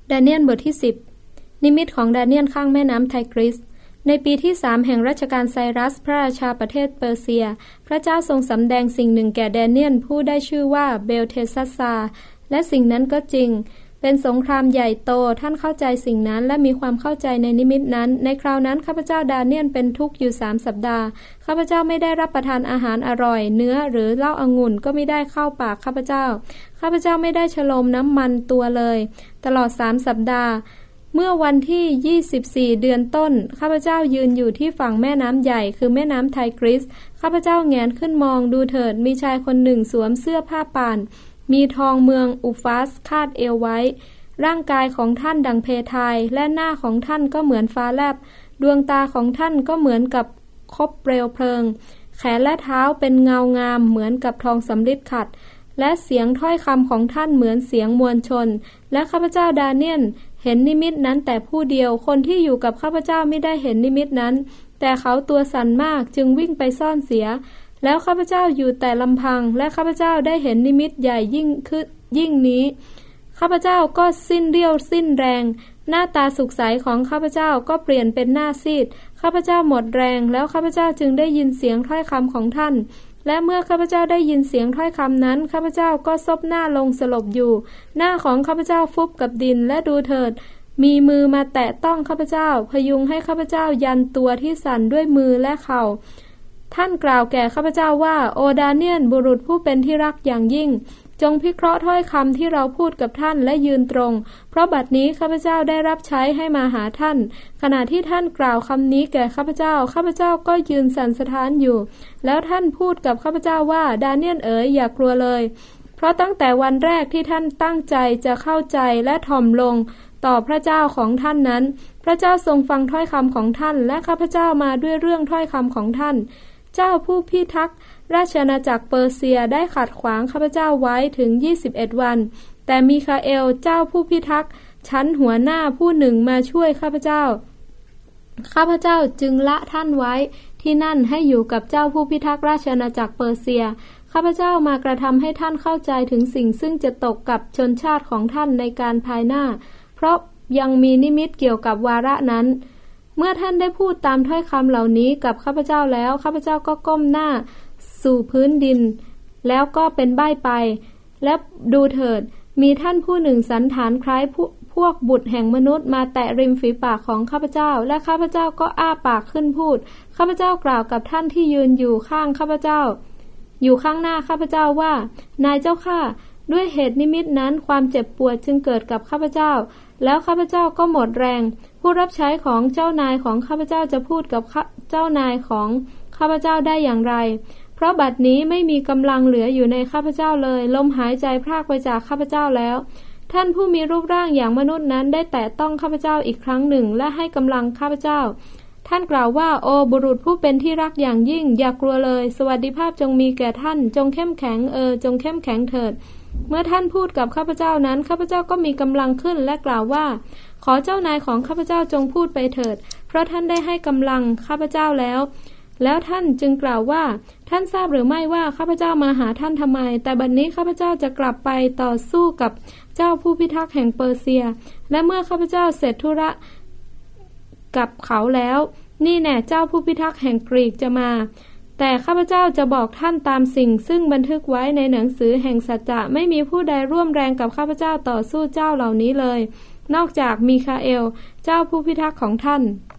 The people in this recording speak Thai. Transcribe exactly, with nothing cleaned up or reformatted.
ดาเนียลบทที่สิบนิมิตของดาเนียลข้างแม่น้ำไทกริสในปีที่สามแห่งรัชกาลไซรัสพระราชาประเทศเปอร์เซียพระเจ้าทรงสำแดงสิ่งหนึ่งแก่ดาเนียลผู้ได้ชื่อว่าเบลเทซัสซาและสิ่งนั้นก็จริงเป็นสงครามใหญ่โตท่านเข้าใจสิ่งนั้นและมีความเข้าใจในนิมิตนั้นในคราวนั้นข้าพเจ้าดาเนียลเป็นทุกข์อยู่สามสัปดาห์ข้าพเจ้าไม่ได้รับประทานอาหารอร่อยเนื้อหรือเหล้าองุ่นก็ไม่ได้เข้าปากข้าพเจ้าข้าพเจ้าไม่ได้ฉโลมน้ำมันตัวเลยตลอดสามสัปดาห์เมื่อวันที่ยี่สิบสี่เดือนต้นข้าพเจ้ายืนอยู่ที่ฝั่งแม่น้ำใหญ่คือแม่น้ำไทกริสข้าพเจ้าแงนขึ้นมองดูเถิดมีชายคนหนึ่งสวมเสื้อผ้าป่านมีทองเมืองอูฟาสคาดเอวไว้ร่างกายของท่านดังเพทายและหน้าของท่านก็เหมือนฟ้าแลบดวงตาของท่านก็เหมือนกับคบเปลวเพลิงแขนและเท้าเป็นเงางามเหมือนกับทองสำริดขัดและเสียงถ้อยคำของท่านเหมือนเสียงมวลชนและข้าพเจ้าดาเนียลเห็นนิมิตนั้นแต่ผู้เดียวคนที่อยู่กับข้าพเจ้าไม่ได้เห็นนิมิตนั้นแต่เขาตัวสั่นมากจึงวิ่งไปซ่อนเสียแล้วข้าพเจ้าอยู่แต่ลำพังและข้าพเจ้าได้เห็นนิมิตใหญ่ยิ่งขึ้นยิ่งนี้ข้าพเจ้าก็สิ้นเรี่ยวสิ้นแรงหน้าตาสุขใสของข้าพเจ้าก็เปลี่ยนเป็นหน้าซีดข้าพเจ้าหมดแรงแล้วข้าพเจ้าจึงได้ยินเสียงถ้อยคำของท่านและเมื่อข้าพเจ้าได้ยินเสียงถ้อยคำนั้นข้าพเจ้าก็ซบหน้าลงสลบอยู่หน้าของข้าพเจ้าฟุบกับดินและดูเถิดมีมือมาแตะต้องข้าพเจ้าพยุงให้ข้าพเจ้ายันตัวที่สั่นด้วยมือและเข่าท่านกล่าวแก่ข้าพเจ้าว่าโอดาเนียลบุรุษผู้เป็นที่รักอย่างยิ่งจงพิเคราะห์ถ้อยคำที่เราพูดกับท่านและยืนตรงเพราะบัดนี้ข้าพเจ้าได้รับใช้ให้มาหาท่านขณะที่ท่านกล่าวคำนี้แก่ข้าพเจ้าข้าพเจ้าก็ยืนสั่นสะท้านอยู่แล้วท่านพูดกับข้าพเจ้าว่าดาเนียลเอ๋ยอย่ากลัวเลยเพราะตั้งแต่วันแรกที่ท่านตั้งใจจะเข้าใจและถ่อมลงต่อพระเจ้าของท่านนั้นพระเจ้าทรงฟังถ้อยคำของท่านและข้าพเจ้ามาด้วยเรื่องถ้อยคำของท่านเจ้าผู้พิทักษ์ราชอาณาจักรเปอร์เซียได้ขัดขวางข้าพเจ้าไว้ถึงยี่สิบเอ็ดวันแต่มีคาเอลเจ้าผู้พิทักษ์ชั้นหัวหน้าผู้หนึ่งมาช่วยข้าพเจ้าข้าพเจ้าจึงละท่านไว้ที่นั่นให้อยู่กับเจ้าผู้พิทักษ์ราชอาณาจักรเปอร์เซียข้าพเจ้ามากระทำให้ท่านเข้าใจถึงสิ่งซึ่งจะตกกับชนชาติของท่านในการภายหน้าเพราะยังมีนิมิตเกี่ยวกับวาระนั้นเมื่อท่านได้พูดตามถ้อยคำเหล่านี้กับข้าพเจ้าแล้วข้าพเจ้าก็ก้มหน้าสู่พื้นดินแล้วก็เป็นใบ้ไปและดูเถิดมีท่านผู้หนึ่งสันฐานคล้ายพวกบุตรแห่งมนุษย์มาแตะริมฝีปากของข้าพเจ้าและข้าพเจ้าก็อ้าปากขึ้นพูดข้าพเจ้ากล่าวกับท่านที่ยืนอยู่ข้างข้าพเจ้าอยู่ข้างหน้าข้าพเจ้าว่านายเจ้าข้าด้วยเหตุนิมิตนั้นความเจ็บปวดจึงเกิดกับข้าพเจ้าแล้วข้าพเจ้าก็หมดแรงผู้รับใช้ของเจ้านายของข้าพเจ้าจะพูดกับเจ้านายของข้าพเจ้าได้อย่างไรเพราะบัดนี้ไม่มีกำลังเหลืออยู่ในข้าพเจ้าเลยลมหายใจพรากไปจากข้าพเจ้าแล้วท่านผู้มีรูปร่างอย่างมนุษย์นั้นได้แตะต้องข้าพเจ้าอีกครั้งหนึ่งและให้กำลังข้าพเจ้าท่านกล่าวว่าโอบุรุษผู้เป็นที่รักอย่างยิ่งอย่ากลัวเลยสวัสดิภาพจงมีแก่ท่านจงเข้มแข็งเออจงเข้มแข็งเถิดเมื่อท่านพูดกับข้าพเจ้านั้นข้าพเจ้าก็มีกำลังขึ้นและกล่าวว่าขอเจ้านายของข้าพเจ้าจงพูดไปเถิดเพราะท่านได้ให้กำลังข้าพเจ้าแล้วแล้วท่านจึงกล่าวว่าท่านทราบหรือไม่ว่าข้าพเจ้ามาหาท่านทำไมแต่บัดนี้ข้าพเจ้าจะกลับไปต่อสู้กับเจ้าผู้พิทักษ์แห่งเปอร์เซียและเมื่อข้าพเจ้าเสร็จธุระกับเขาแล้วนี่แน่เจ้าผู้พิทักษ์แห่งกรีกจะมาแต่ข้าพเจ้าจะบอกท่านตามสิ่งซึ่งบันทึกไว้ในหนังสือแห่งสัจจะไม่มีผู้ใดร่วมแรงกับข้าพเจ้าต่อสู้เจ้าเหล่านี้เลยนอกจากมีคาเอลเจ้าผู้พิทักษ์ของท่าน